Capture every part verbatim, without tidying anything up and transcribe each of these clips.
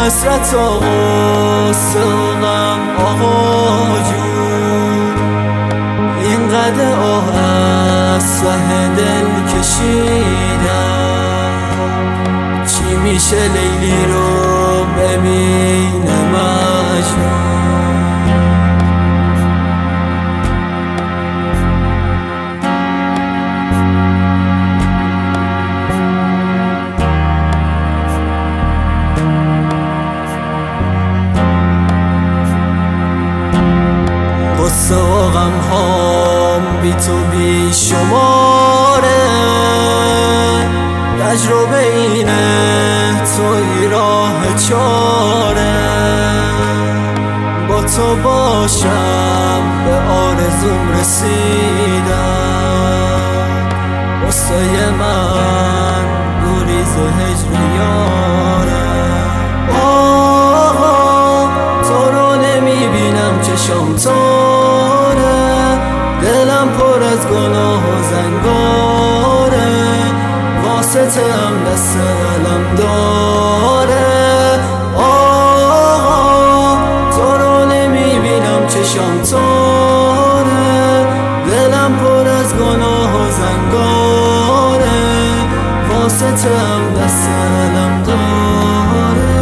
حسرت و غصه و غم آقا جون، اینقدر آه از سه دل کشیدم. چی میشه لیلی رو ببینه مجنون؟ غصه و غم هام بی تو بی شماره، تجربه اینه توی راه چاره. با تو باشم به آرزوم رسیدم، غصه من گریز و هجر یاره. آقا تو رو نمیبینم چشم تاره، دلم پر از گناه و زنگاره. واسطه هم دست علم داره. آقا تو رو نمیبینم چشم تاره، دلم پر از گناه و زنگاره. واسطه هم دست علم داره.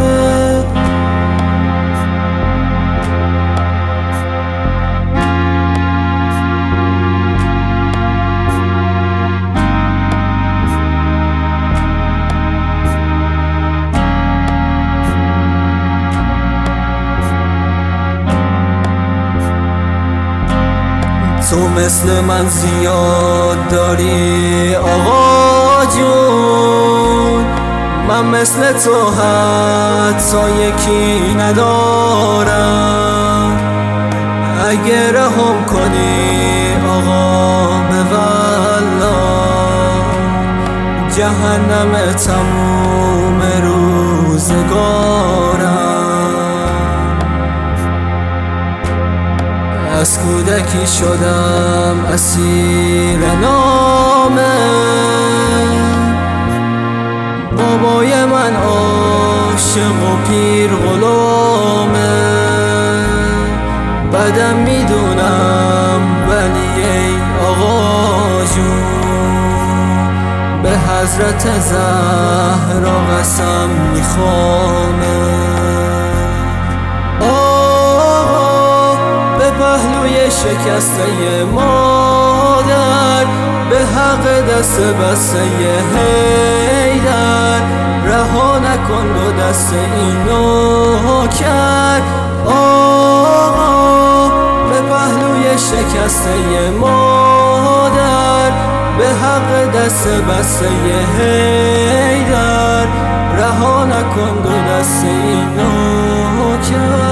تو مثل من زیاد داری آقا جون، من مثل تو حتی یکی ندارم. اگه رهم کنی آقا به والله، جهنم تموم روزگارم. از کودکی شدم اسیر نامه، بابای من عاشق و پیر غلامه. بدم میدونم ولی ای آقا جون، به حضرت زهرا قسم میخوامه. پهلوی شکسته مادر، به حق دست بسته حیدر. رها نکن دو دست این نوکر. آقا به پهلوی شکسته مادر، به حق دست بسته حیدر. رها نکن دو دست این نوکر.